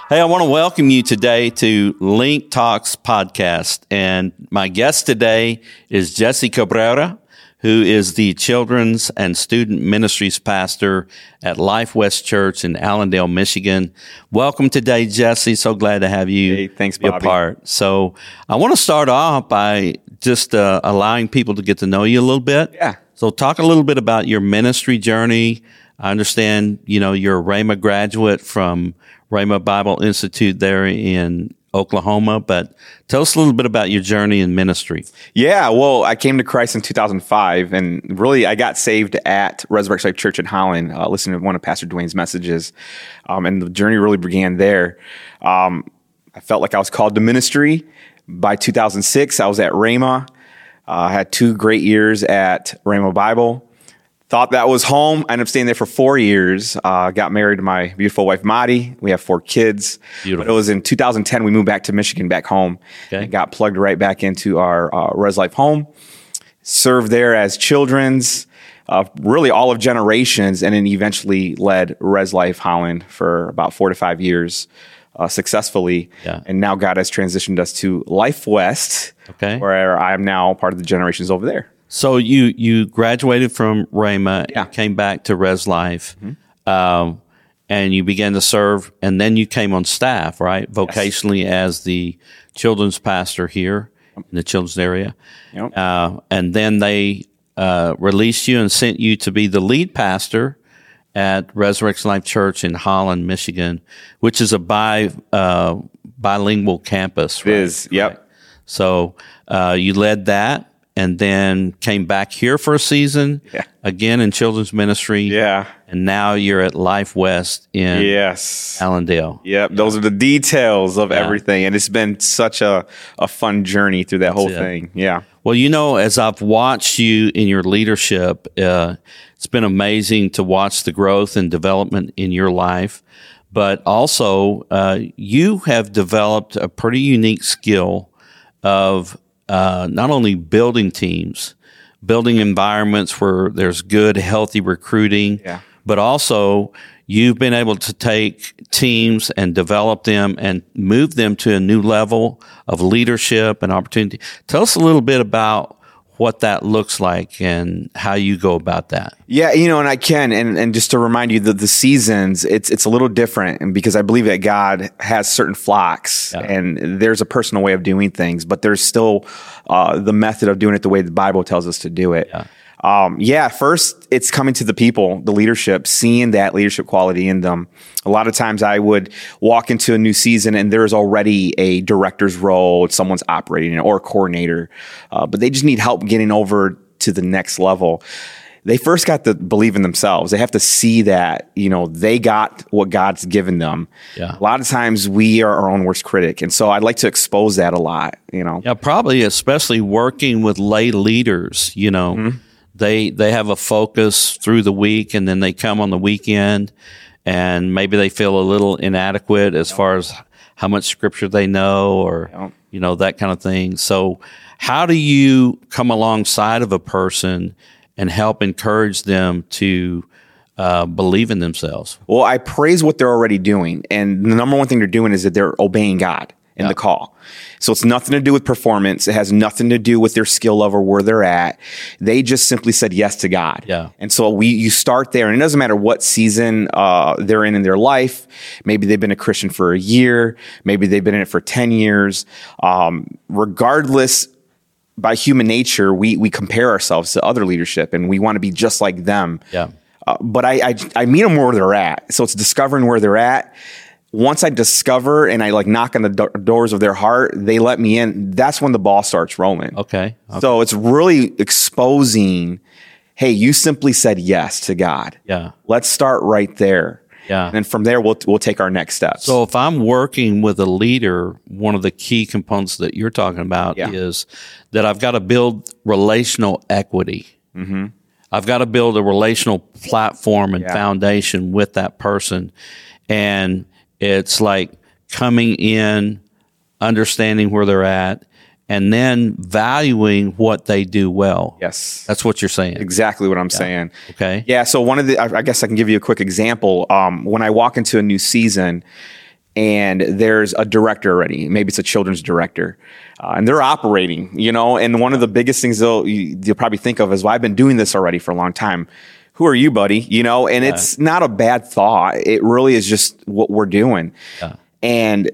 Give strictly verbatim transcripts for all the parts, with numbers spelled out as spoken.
Hey, I want to welcome you today to Link Talks podcast. And my guest today is Jesse Cabrera, who is the Children's and Student Ministries pastor at Life West Church in Allendale, Michigan. Welcome today, Jesse. So glad to have you hey, thanks, be Bobby. a part. So I want to start off by just uh, allowing people to get to know you a little bit. Yeah. So talk a little bit about your ministry journey. I understand, you know, you're a Rhema graduate from Rhema Bible Institute there in Oklahoma, but tell us a little bit about your journey in ministry. Yeah, well, I came to Christ in two thousand five, and really I got saved at Resurrection Life Church in Holland, uh, listening to one of Pastor Dwayne's messages, um, and the journey really began there. Um, I felt like I was called to ministry. By two thousand six, I was at Rhema. Uh, I had two great years at Rhema Bible. Thought that was home. I ended up staying there for four years. Uh, got married to my beautiful wife, Madi. We have four kids. Beautiful. But it was in two thousand ten, we moved back to Michigan, back home. Okay. And got plugged right back into our uh, Res Life home. Served there as children's, uh, really all of generations, and then eventually led Res Life Holland for about four to five years uh, successfully. Yeah. And now God has transitioned us to Life West, Okay. where I am now part of the generations over there. So you, you graduated from Rhema, Yeah. and came back to Res Life, um, and you began to serve, and then you came on staff, right, vocationally as the children's pastor here in the children's area. Yep. Uh, and then they uh, released you and sent you to be the lead pastor at Resurrection Life Church in Holland, Michigan, which is a bi uh, bilingual campus. It Right? is, yep. Right. So uh, you led that, and then came back here for a season, Yeah. again in children's ministry, Yeah. and now you're at Life West in Yes. Allendale. Yep. Those are the details of Yeah. everything. And it's been such a, a fun journey through that whole it. thing. Yeah. Well, you know, as I've watched you in your leadership, uh, it's been amazing to watch the growth and development in your life. But also, uh, you have developed a pretty unique skill of uh, not only building teams, building environments where there's good, healthy recruiting, Yeah. but also you've been able to take teams and develop them and move them to a new level of leadership and opportunity. Tell us a little bit about what that looks like and how you go about that. Yeah, you know, and I can, and, and just to remind you that the seasons, it's it's a little different, and because I believe that God has certain flocks, Yeah. and there's a personal way of doing things, but there's still uh, the method of doing it the way the Bible tells us to do it. Yeah. Um, yeah, first it's coming to the people, the leadership, seeing that leadership quality in them. A lot of times I would walk into a new season and there's already a director's role, someone's operating it, or a coordinator, uh, but they just need help getting over to the next level. They first got to believe in themselves. They have to see that, you know, they got what God's given them. Yeah. A lot of times we are our own worst critic. And so I'd like to expose that a lot, you know. Yeah, probably especially working with lay leaders, you know. Mm-hmm. They they have a focus through the week, and then they come on the weekend, and maybe they feel a little inadequate as far as how much scripture they know, or Yep. you know, that kind of thing. So how do you come alongside of a person and help encourage them to uh, believe in themselves? Well, I praise what they're already doing. And the number one thing they're doing is that they're obeying God in Yeah. the call. So it's nothing to do with performance. It has nothing to do with their skill level, where they're at. They just simply said yes to God. Yeah. And so we, you start there, and it doesn't matter what season uh, they're in in their life. Maybe they've been a Christian for a year. Maybe they've been in it for ten years. Um, regardless, by human nature, we, we compare ourselves to other leadership, and we want to be just like them. Yeah. Uh, but I, I I meet them where they're at. So it's discovering where they're at. Once I discover and I like knock on the do- doors of their heart, they let me in. That's when the ball starts rolling. Okay. okay. So it's really exposing, hey, you simply said yes to God. Yeah. Let's start right there. Yeah. And then from there, we'll we'll take our next steps. So if I'm working with a leader, one of the key components that you're talking about Yeah. is that I've got to build relational equity. Mm-hmm. I've got to build a relational platform and Yeah. foundation with that person. And it's like coming in, understanding where they're at, and then valuing what they do well. Yes. That's what you're saying. Exactly what I'm saying. Okay. Yeah. So one of the, I I guess I can give you a quick example. Um, when I walk into a new season, and there's a director already. Maybe it's a children's director, uh, and they're operating, you know, and one of the biggest things they'll, you'll probably think of is, well, I've been doing this already for a long time. Who are you, buddy? You know, and yeah. it's not a bad thought. It really is just what we're doing. Yeah. And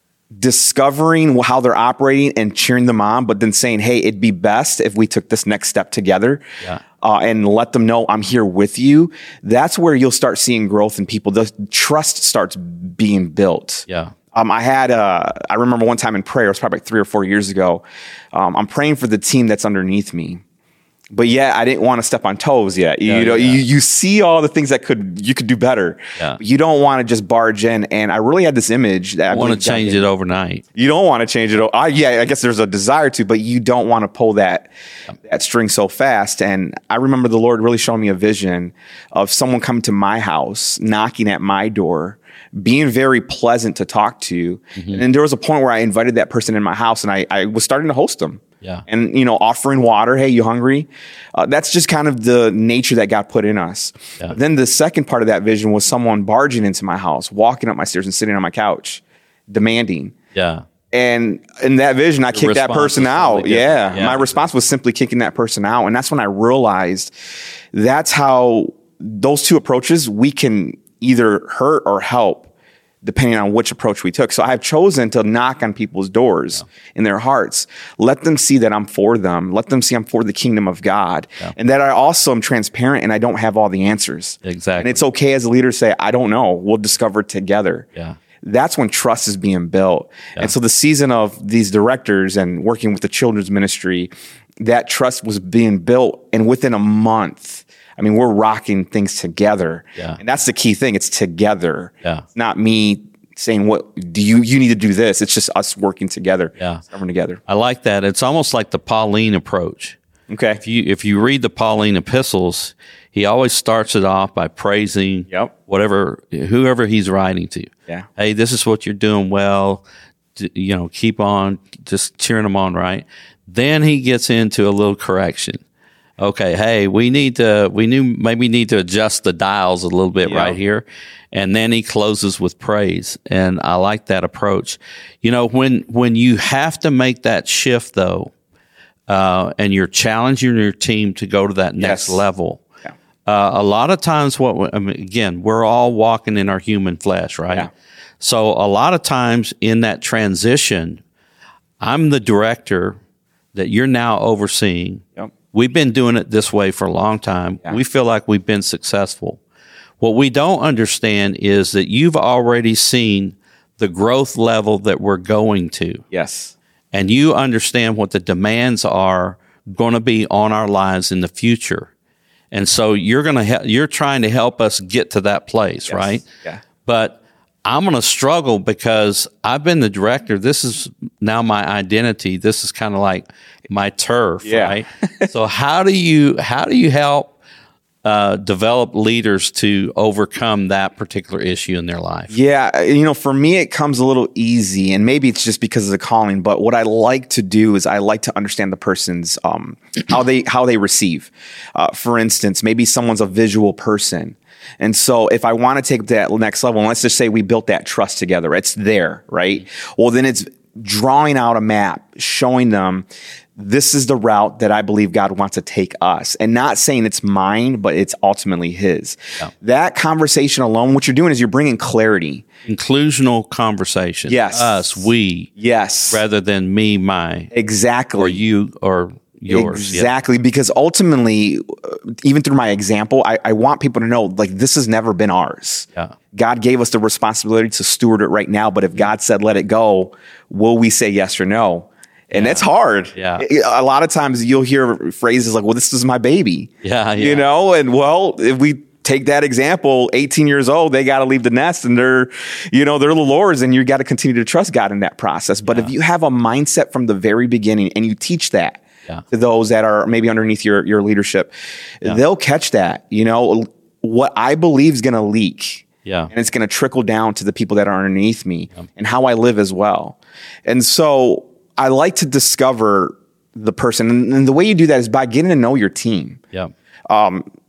discovering how they're operating and cheering them on, but then saying, hey, it'd be best if we took this next step together. Yeah. Uh, and let them know I'm here with you. That's where you'll start seeing growth in people. The trust starts being built. Yeah. Um, I had, uh, I remember one time in prayer, it was probably like three or four years ago. Um, I'm praying for the team that's underneath me. But yeah, I didn't want to step on toes yet. You, yeah, you know, yeah. you, you see all the things that could, you could do better. Yeah. You don't want to just barge in. And I really had this image that I want to change it overnight. You don't want to change it. I, yeah, I guess there's a desire to, but you don't want to pull that, yeah. that string so fast. And I remember the Lord really showing me a vision of someone coming to my house, knocking at my door, being very pleasant to talk to. Mm-hmm. And then there was a point where I invited that person in my house, and I, I was starting to host them. Yeah. And, you know, offering water. Hey, you hungry? Uh, that's just kind of the nature that God put in us. Yeah. Then the second part of that vision was someone barging into my house, walking up my stairs and sitting on my couch, demanding. Yeah. And in that vision, I the kicked that person out. Yeah. yeah. My response was simply kicking that person out. And that's when I realized that's how those two approaches, we can either hurt or help, depending on which approach we took. So I've chosen to knock on people's doors yeah. in their hearts. Let them see that I'm for them. Let them see I'm for the kingdom of God. Yeah. And that I also am transparent and I don't have all the answers. Exactly. And it's okay as a leader to say, I don't know. We'll discover together. Yeah. That's when trust is being built. Yeah. And so the season of these directors and working with the children's ministry, that trust was being built. And within a month, I mean, we're rocking things together. Yeah. And that's the key thing. It's together. Yeah. It's not me saying, what do you, you need to do this. It's just us working together. Yeah. Coming together. I like that. It's almost like the Pauline approach. Okay. If you, if you read the Pauline epistles, he always starts it off by praising yep. whatever, whoever he's writing to. Yeah. Hey, this is what you're doing well. You know, keep on just cheering them on, right? Then he gets into a little correction. Okay, hey, we need to, we knew maybe need to adjust the dials a little bit yeah. right here. And then he closes with praise. And I like that approach. You know, when, when you have to make that shift though, uh, and you're challenging your team to go to that next yes. level, yeah. uh, a lot of times what, I mean, again, we're all walking in our human flesh, right? Yeah. So a lot of times in that transition, I'm the director that you're now overseeing. Yep. We've been doing it this way for a long time. Yeah. We feel like we've been successful. What we don't understand is that you've already seen the growth level that we're going to. Yes. And you understand what the demands are going to be on our lives in the future. And so you're going to he- you're trying to help us get to that place, yes. right? Yeah. But I'm going to struggle because I've been the director. This is now my identity. This is kind of like my turf, yeah. right? So how do you how do you help uh, develop leaders to overcome that particular issue in their life? Yeah, you know, for me, it comes a little easy, and maybe it's just because of the calling. But what I like to do is I like to understand the person's um, how they how they receive. Uh, for instance, maybe someone's a visual person. And so if I want to take that next level, and let's just say we built that trust together, it's there, right? Well, then it's drawing out a map, showing them this is the route that I believe God wants to take us, and not saying it's mine, but it's ultimately his. Yeah. That conversation alone, what you're doing is you're bringing clarity. Inclusional conversation. Yes. Us, we. Yes. Rather than me, my. Exactly. Or you, or yours. Exactly. Yep. Because ultimately, even through my example, I, I want people to know, like, this has never been ours. Yeah. God gave us the responsibility to steward it right now. But if God said, let it go, will we say yes or no? And yeah. that's hard. Yeah. A lot of times you'll hear phrases like, well, this is my baby. Yeah. yeah. You know, and well, if we take that example, eighteen years old, they got to leave the nest and they're, you know, they're the Lord's, and you got to continue to trust God in that process. But yeah. if you have a mindset from the very beginning and you teach that yeah. to those that are maybe underneath your, your leadership, yeah. they'll catch that. You know, what I believe is going to leak. Yeah. And it's going to trickle down to the people that are underneath me yeah. and how I live as well. And so I like to discover the person. And the way you do that is by getting to know your team. Yeah. Um,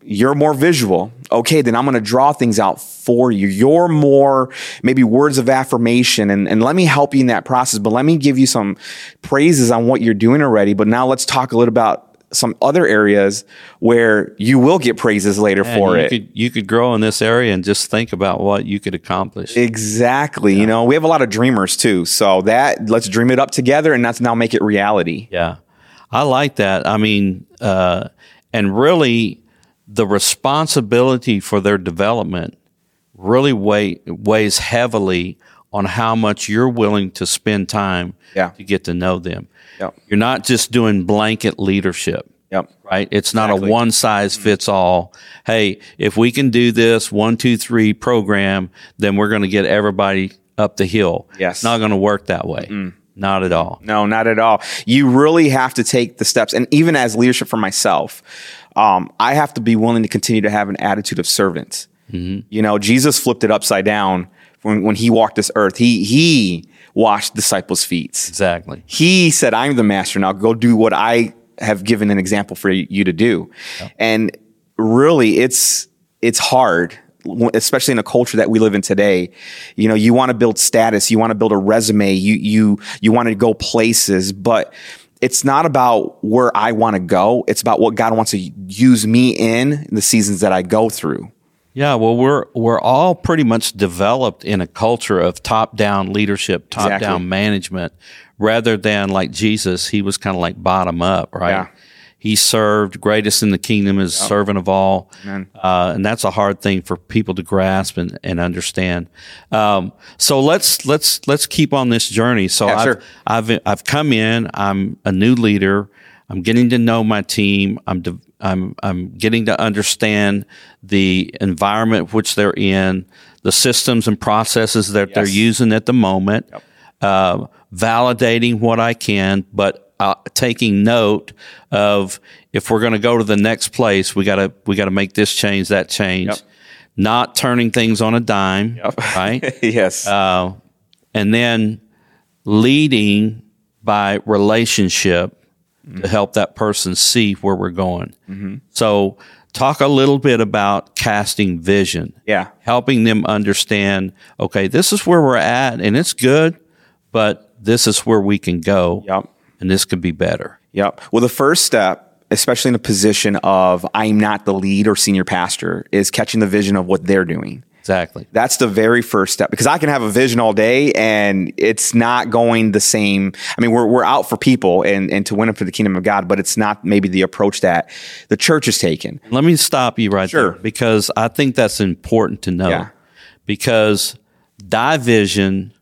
you're more visual. Okay, then I'm going to draw things out for you. You're more maybe words of affirmation, and, and let me help you in that process. But let me give you some praises on what you're doing already. But now let's talk a little about some other areas where you will get praises later And for you it. Could, you could grow in this area and just think about what you could accomplish. Exactly. Yeah. You know, we have a lot of dreamers too. So that let's dream it up together, and let's now make it reality. Yeah. I like that. I mean, uh, and really the responsibility for their development really weigh, weighs heavily on how much you're willing to spend time yeah. to get to know them. Yep. You're not just doing blanket leadership. Yep. Right? It's not exactly. a one size fits all. Hey, if we can do this one, two, three program, then we're going to get everybody up the hill. Yes. It's not going to work that way. Mm. Not at all. No, not at all. You really have to take the steps. And even as leadership for myself, um, I have to be willing to continue to have an attitude of servant. Mm-hmm. You know, Jesus flipped it upside down when, when he walked this earth. He, he washed disciples' feet. Exactly. He said, I'm the master. Now go do what I have given an example for you to do. Yep. And really it's, it's hard, especially in a culture that we live in today. You know, you want to build status, you want to build a resume, you, you, you want to go places, but it's not about where I want to go. It's about what God wants to use me in, in the seasons that I go through. Yeah, well, we're we're all pretty much developed in a culture of top-down leadership, top-down exactly. management, rather than like Jesus, he was kind of like bottom up, right? Yeah. He served, greatest in the kingdom is yep. servant of all, uh, and that's a hard thing for people to grasp and, and understand. Um, so let's let's let's keep on this journey. So yeah, I've, sure. I've I've come in. I'm a new leader. I'm getting to know my team. I'm de- I'm I'm getting to understand the environment which they're in, the systems and processes that yes. they're using at the moment, yep. uh, validating what I can, but uh, taking note of if we're going to go to the next place, we gotta we gotta make this change, that change, yep. not turning things on a dime, yep. right? yes, uh, and then leading by relationship. To help that person see where we're going. Mm-hmm. So talk a little bit about casting vision. Yeah. Helping them understand, okay, this is where we're at and it's good, but this is where we can go. Yep. And this could be better. Yep. Well, the first step, especially in a position of I'm not the lead or senior pastor, is catching the vision of what they're doing. Exactly. That's the very first step, because I can have a vision all day and it's not going the same. I mean, we're we're out for people and, and to win them for the kingdom of God, but it's not maybe the approach that the church has taken. Let me stop you right sure. there, because I think that's important to know. Yeah. Because division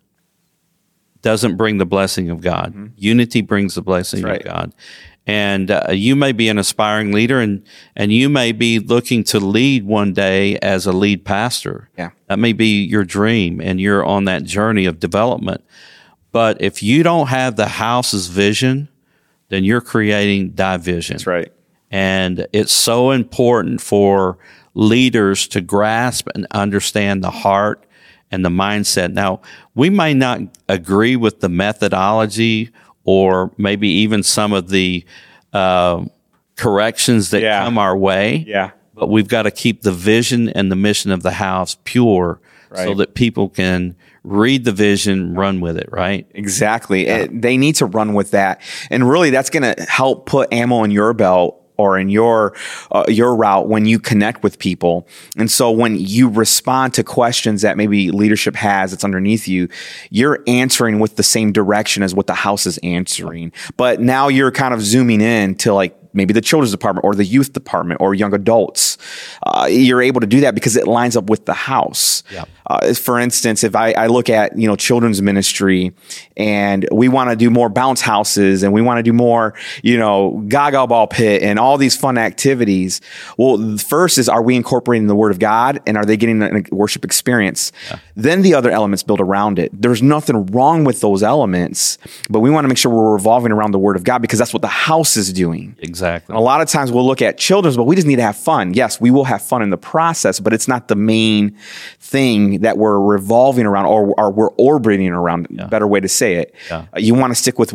doesn't bring the blessing of God. Mm-hmm. Unity brings the blessing right. of God. And uh, you may be an aspiring leader, and, and you may be looking to lead one day as a lead pastor. Yeah. That may be your dream, and you're on that journey of development. But if you don't have the house's vision, then you're creating division. That's right. And it's so important for leaders to grasp and understand the heart and the mindset. Now, we may not agree with the methodology or maybe even some of the uh, corrections that yeah. come our way. Yeah. But we've got to keep the vision and the mission of the house pure right. so that people can read the vision, run with it, right? Exactly. Yeah. It, they need to run with that. And really, that's going to help put ammo in your belt or in your uh, your route when you connect with people. And so when you respond to questions that maybe leadership has that's underneath you, you're answering with the same direction as what the house is answering. But now you're kind of zooming in to like maybe the children's department or the youth department or young adults. Uh, you're able to do that because it lines up with the house. Yep. Uh, for instance, if I, I look at, you know, children's ministry and we want to do more bounce houses and we want to do more, you know, gaga ball pit and all these fun activities. Well, the first is, are we incorporating the word of God and are they getting a worship experience? Yeah. Then the other elements build around it. There's nothing wrong with those elements, but we want to make sure we're revolving around the word of God because that's what the house is doing. Exactly. And a lot of times we'll look at children's, but we just need to have fun. Yes, we will have fun in the process, but it's not the main thing that we're revolving around or, or we're orbiting around. Yeah. Better way to say it. Yeah. Uh, you want to stick with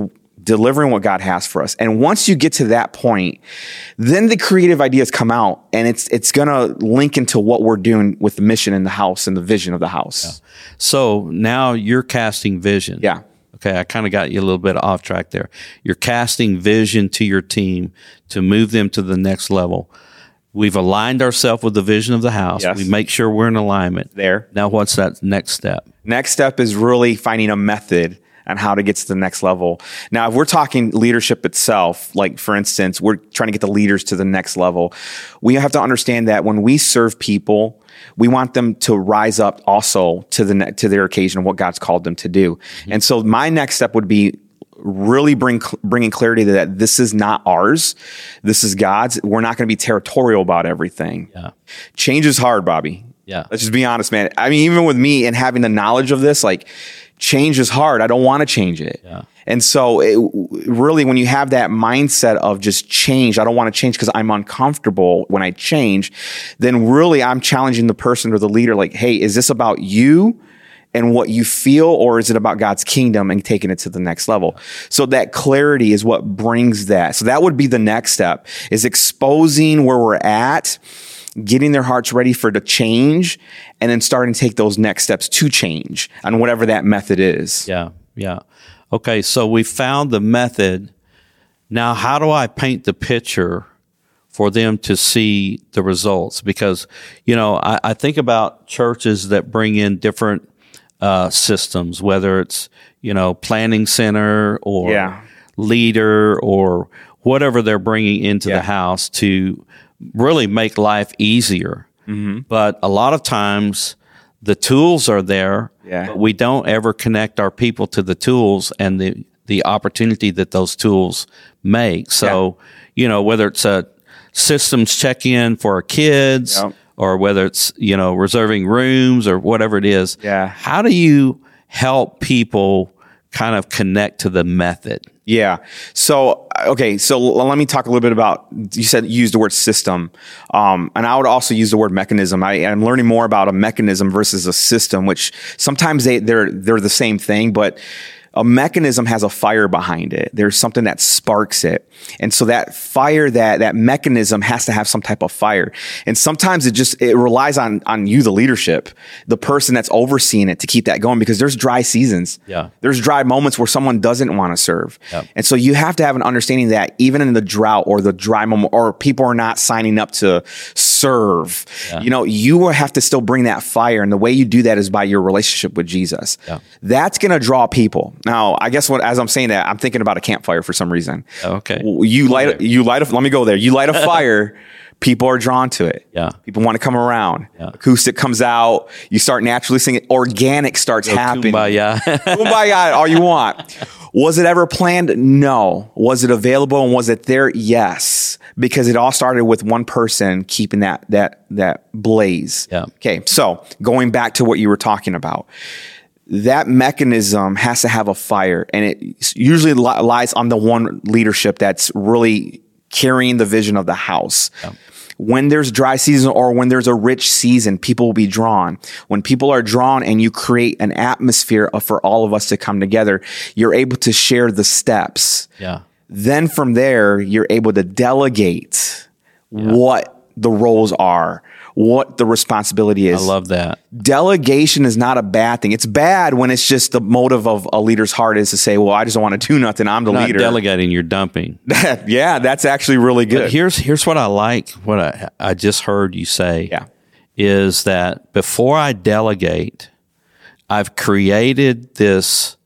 delivering what God has for us. And once you get to that point, then the creative ideas come out, and it's it's going to link into what we're doing with the mission in the house and the vision of the house. Yeah. So now you're casting vision. Yeah. Okay, I kind of got you a little bit off track there. You're casting vision to your team to move them to the next level. We've aligned ourselves with the vision of the house. Yes. We make sure we're in alignment. There. Now, what's that next step? Next step is really finding a method on how to get to the next level. Now, if we're talking leadership itself, like for instance, we're trying to get the leaders to the next level, we have to understand that when we serve people, we want them to rise up also to the ne- to their occasion of what God's called them to do. Mm-hmm. And so my next step would be really bring bringing clarity to that this is not ours. This is God's. We're not going to be territorial about everything. Yeah. Change is hard, Bobby. Yeah. Let's just be honest, man. I mean, even with me and having the knowledge of this, like, change is hard. I don't want to change it. Yeah. And so it, really, when you have that mindset of just change, I don't want to change because I'm uncomfortable when I change, then really I'm challenging the person or the leader, like, hey, is this about you and what you feel, or is it about God's kingdom and taking it to the next level? So that clarity is what brings that. So that would be the next step, is exposing where we're at, getting their hearts ready for the change, and then starting to take those next steps to change on whatever that method is. Yeah, yeah. Okay, so we found the method. Now, how do I paint the picture for them to see the results? Because, you know, I, I think about churches that bring in different uh, systems, whether it's, you know, planning center or Yeah. leader or whatever they're bringing into Yeah. the house to really make life easier. Mm-hmm. But a lot of times the tools are there, Yeah. but we don't ever connect our people to the tools and the, the opportunity that those tools make. So, you know, whether it's a systems check-in for our kids Yep. or whether it's, you know, reserving rooms or whatever it is, Yeah. how do you help people kind of connect to the method? Yeah. So, okay. So l- let me talk a little bit about, you said, you used the word system. Um, and I would also use the word mechanism. I, I'm learning more about a mechanism versus a system, which sometimes they, they're, they're the same thing, but a mechanism has a fire behind it. There's something that sparks it. And so that fire, that, that mechanism has to have some type of fire. And sometimes it just, it relies on, on you, the leadership, the person that's overseeing it, to keep that going, because there's dry seasons. Yeah. There's dry moments where someone doesn't want to serve. Yep. And so you have to have an understanding that even in the drought or the dry moment, or people are not signing up to serve, Yeah. you know, you have to still bring that fire. And the way you do that is by your relationship with Jesus. Yeah. That's going to draw people. Now, I guess what, as I'm saying that, I'm thinking about a campfire for some reason. Okay. You light, Okay. you light a, let me go there. You light a fire, people are drawn to it. Yeah. People want to come around. Yeah. Acoustic comes out. You start naturally singing. Organic starts happening. Kumbaya. Kumbaya, all you want. Was it ever planned? No. Was it available and was it there? Yes. Because it all started with one person keeping that, that, that blaze. Yeah. Okay. So going back to what you were talking about, that mechanism has to have a fire, and it usually li- lies on the one leadership that's really carrying the vision of the house. Yeah. When there's dry season or when there's a rich season, people will be drawn. When people are drawn and you create an atmosphere of, for all of us to come together, you're able to share the steps. Yeah. Then from there, you're able to delegate Yeah. what the roles are, what the responsibility is. I love that. Delegation is not a bad thing. It's bad when it's just the motive of a leader's heart is to say, well, I just don't want to do nothing. I'm the Not leader. delegating, you're dumping. Yeah, that's actually really good. But here's here's what I like, what I, I just heard you say, Yeah. is that before I delegate, I've created this,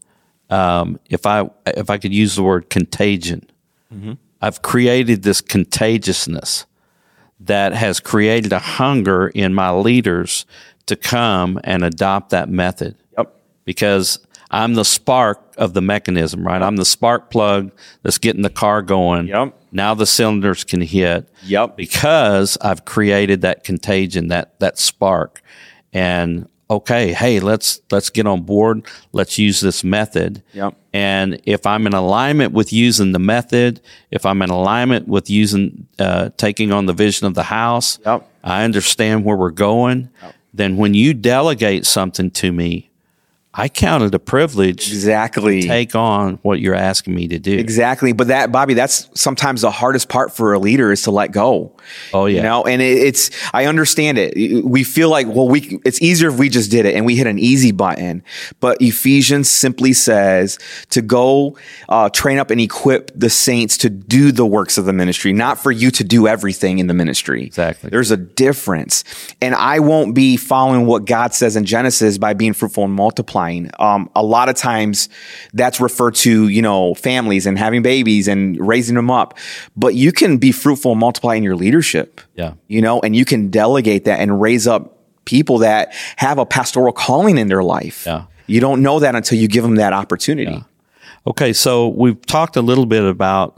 um, if I if I could use the word contagion, Mm-hmm. I've created this contagiousness that has created a hunger in my leaders to come and adopt that method. Yep. Because I'm the spark of the mechanism, right? I'm the spark plug that's getting the car going. Yep. Now the cylinders can hit. Yep. Because I've created that contagion, that that spark. And okay, hey, let's let's get on board. Let's use this method. Yep. And if I'm in alignment with using the method, if I'm in alignment with using uh, taking on the vision of the house, Yep. I understand where we're going. Yep. Then when you delegate something to me, I count it a privilege Exactly. to take on what you're asking me to do. Exactly. But that, Bobby, that's sometimes the hardest part for a leader is to let go. Oh, yeah. You know, and it, it's, I understand it. We feel like, well, we, it's easier if we just did it and we hit an easy button. But Ephesians simply says to go, uh, train up and equip the saints to do the works of the ministry, not for you to do everything in the ministry. Exactly. There's a difference. And I won't be following what God says in Genesis by being fruitful and multiplying. Um, a lot of times that's referred to, you know, families and having babies and raising them up, but you can be fruitful and multiply in your leadership, Yeah. you know, and you can delegate that and raise up people that have a pastoral calling in their life. Yeah. You don't know that until you give them that opportunity. Yeah. Okay. So we've talked a little bit about,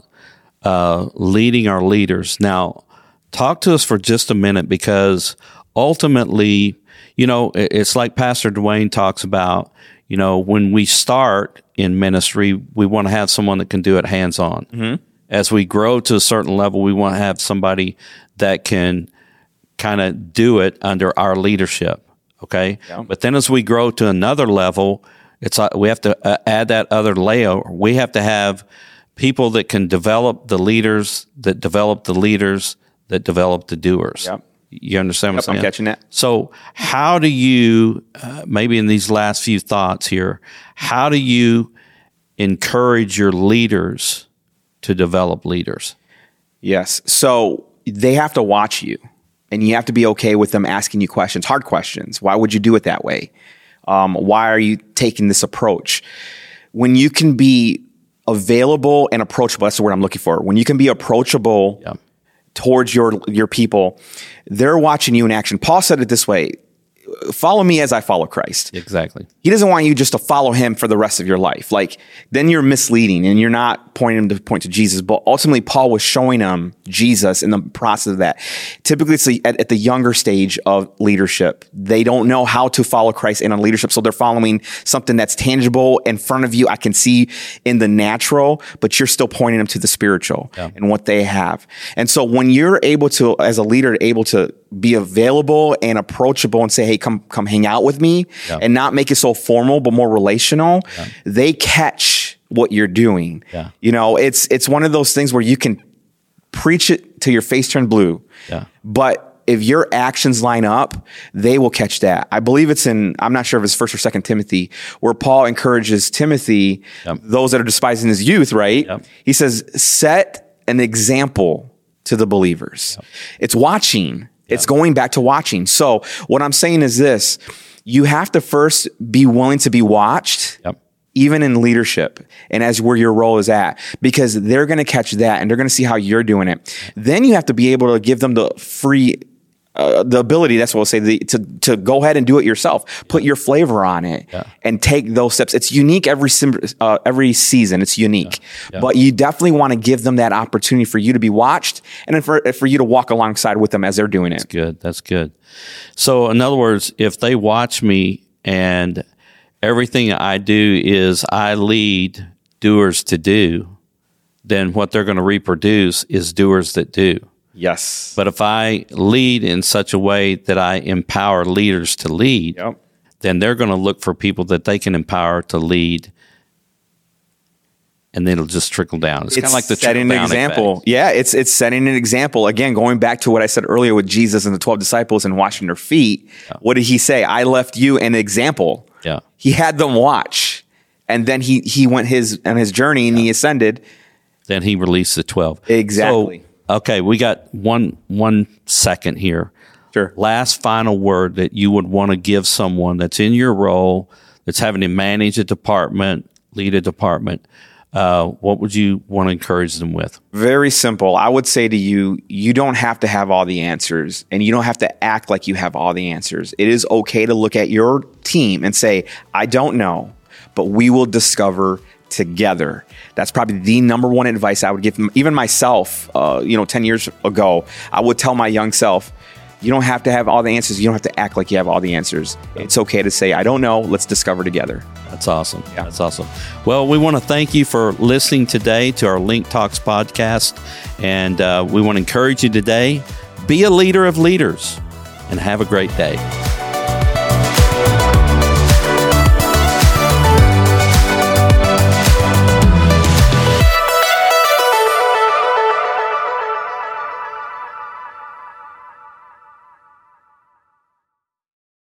uh, leading our leaders. Now talk to us for just a minute, because ultimately, you know, it's like Pastor Dwayne talks about, you know, when we start in ministry, we want to have someone that can do it hands-on. Mm-hmm. As we grow to a certain level, we want to have somebody that can kind of do it under our leadership. Okay. Yeah. But then as we grow to another level, it's like we have to uh, add that other layer. We have to have people that can develop the leaders, that develop the leaders, that develop the doers. Yep. You understand what Yep, I'm saying? I'm catching that. So how do you, uh, maybe in these last few thoughts here, how do you encourage your leaders to develop leaders? Yes. So they have to watch you, and you have to be okay with them asking you questions, hard questions. Why would you do it that way? Um, why are you taking this approach? When you can be available and approachable, that's the word I'm looking for. When you can be approachable yeah. towards your your people, they're watching you in action. Paul said it this way: follow me as I follow Christ. Exactly. He doesn't want you just to follow him for the rest of your life. Like, then you're misleading and you're not pointing him to point to Jesus. But ultimately, Paul was showing him Jesus in the process of that. Typically, it's at, at the younger stage of leadership. They don't know how to follow Christ in a leadership. So they're following something that's tangible in front of you. I can see in the natural, but you're still pointing them to the spiritual yeah. and what they have. And so when you're able to, as a leader, able to be available and approachable and say, hey, come, come hang out with me yeah. and not make it so formal, but more relational, yeah. they catch what you're doing. Yeah. You know, it's, it's one of those things where you can preach it till your face turn blue, yeah. but if your actions line up, they will catch that. I believe it's in, I'm not sure if it's first or second Timothy, where Paul encourages Timothy, yep. those that are despising his youth, right? Yep. He says, set an example to the believers. Yep. It's watching. It's going back to watching. So what I'm saying is this: you have to first be willing to be watched, yep. even in leadership and as where your role is at, because they're going to catch that and they're going to see how you're doing it. Then you have to be able to give them the free, uh, the ability, that's what we'll say, the, to, to go ahead and do it yourself, put yeah. your flavor on it yeah. and take those steps. It's unique every, uh, every season. It's unique, yeah. Yeah. but you definitely want to give them that opportunity for you to be watched and then for, for you to walk alongside with them as they're doing it. That's good. That's good. So in other words, if they watch me and everything I do is I lead doers to do, then what they're going to reproduce is doers that do. Yes. But if I lead in such a way that I empower leaders to lead, yep. then they're going to look for people that they can empower to lead, and then it'll just trickle down. It's, it's kind of like the setting an example. Effect. Yeah, it's it's setting an example. Again, going back to what I said earlier with Jesus and the twelve disciples and washing their feet, yeah. what did he say? I left you an example. Yeah. He had them watch, and then he he went his on his journey and yeah. he ascended. Then he released the twelve. Exactly. So, okay, we got one one second here. Sure. Last final word that you would want to give someone that's in your role, that's having to manage a department, lead a department. Uh, what would you want to encourage them with? Very simple. I would say to you, you don't have to have all the answers, and you don't have to act like you have all the answers. It is okay to look at your team and say, I don't know, but we will discover together. That's probably the number one advice I would give them. Even myself, uh, you know, ten years ago, I would tell my young self, you don't have to have all the answers. You don't have to act like you have all the answers. It's okay to say, I don't know. Let's discover together. That's awesome. Yeah. That's awesome. Well, we want to thank you for listening today to our Link Talks podcast. And uh, we want to encourage you today, be a leader of leaders, and have a great day.